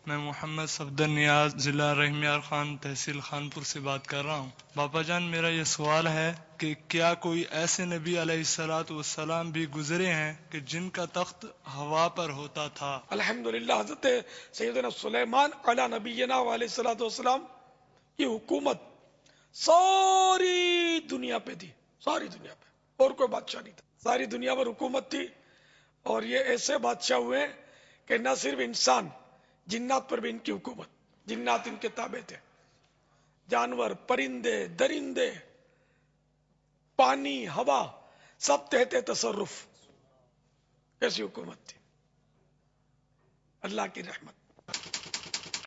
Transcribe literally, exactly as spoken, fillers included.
मैं मोहम्मद सफदर नियाज, जिला रहीमयार खान, तहसील खानपुर से बात कर रहा हूँ। बाबा जान, मेरा ये सवाल है कि क्या कोई ऐसे नबी अलैहिस्सलातु वस्सलाम भी गुजरे हैं कि जिनका तख्त हवा पर होता था? अल्हम्दुलिल्लाह, हज़रत सैयदना सुलेमान अला नबीना अलैहिस्सलातु वस्सलाम की हुकूमत सारी दुनिया पे थी, सारी दुनिया पे, और कोई बादशाह नहीं था। सारी दुनिया पर हुकूमत थी। और ये ऐसे बादशाह हुए कि न सिर्फ इंसान, जिन्नात पर भी इनकी हुकूमत। जिन्नात इनके ताबे थे, जानवर, परिंदे, दरिंदे, पानी, हवा, सब तहते तसर्रुफ। ऐसी हुकूमत थी, अल्लाह की रहमत।